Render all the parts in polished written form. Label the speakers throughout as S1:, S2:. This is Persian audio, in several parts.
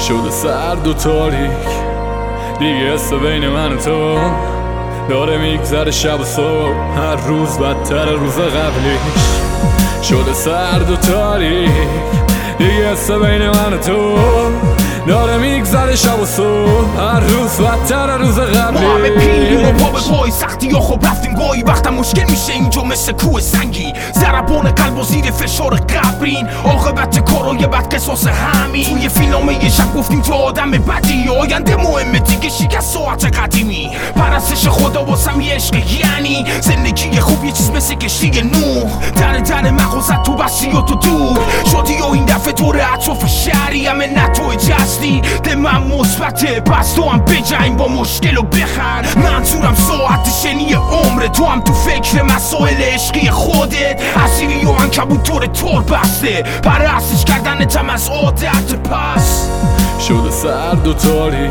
S1: شده سرد و تاریک، دیگه حس بین من و تو داره میگذره شب و صبح، هر روز بدتر روز قبلیش. شده سرد و تاریک، دیگه حس بین من و تو داره میگذره شب و صبح، هر روز بدتر روز قبلیش.
S2: ما همه پیلیم و پا به پای سختی یا خب رفتیم گاهی وقتا مشکل میشه اینجا مثل کوه سنگی، ضربان قلب و زیر فشار قبرین، عاقبت کارای بد قصاص همین. توی فیلمنامه یه شب گفتیم تو آدم بدی، آینده مهمه دیگه شکست ساعت قدیمی. پرستش خدا واسم یه عشق، یعنی زندگی خوب یه چیز مثل کشتی نوح، در مغازت تو بستی و تو دور شدی و این دفعه دور اطراف شهری همه نتوی جستی. ده من مثبته پس تو هم بجنگ با مشکل و بخند، منظورم ساعت شنی عمر تو هم تو فکر مسائل عشقی خودت، اسیری و عنکبوت طور تور بسته پرستش کردنتم از عادت پس.
S1: شده سرد و تاریک،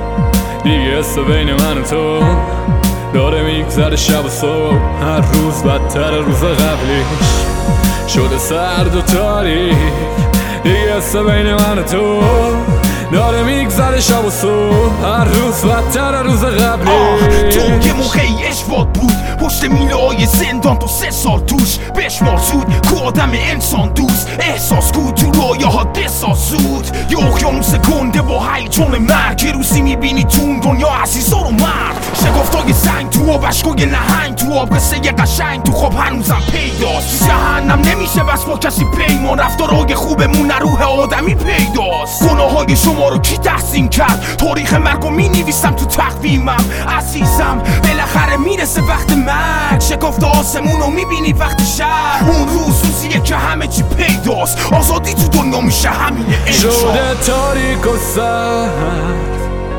S1: دیگه حس بین من و تو داره میگذره شب و صبح، هر روز بدتر روز قبلیش. شده سرد و تاریک، دیگه حس بین من و تو داره میگذره شب و صبح، هر روز بدتر روز قبلیش.
S2: تو یه موقعی اشواد بود پشت میله های زندان، تو 3 سال توش بشمار زود کو آدم انسان دوست، احساس کو تو رویه ها دساز زود. یه اقیانوس گنده با هیجان مرگ، یه روزی میبینی تو اون دنیا عزیزا رو مرد، شگفتای سنگ تو آب، اشکای نهنگ تو آب، قصه یه قشنگ تو خواب هنوزم پیداست. جهنم نمیشه بس با کسی پیمان، رفتارهای خوبمون روح آدمی پیداست. گناههای شما رو کی تحسین کرد؟ تاریخ مرگو مینویسم تو تقویمم عزیزم، بالاخره میرسه وقت مرگ، شکافت آسمون رو میبینی وقت شب، اون روزیه که همه چی پیداست، آزادی تو دنیا میشه همینه انشا.
S1: شده تاریک و سرد،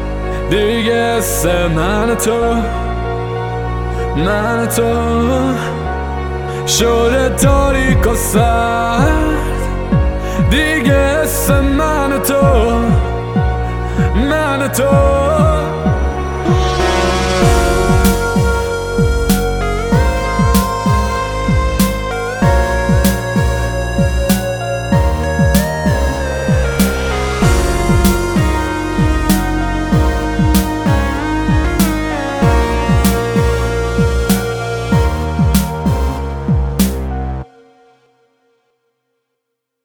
S1: دیگه حس من و تو شده تاریک و سرد، دیگه حس من و تو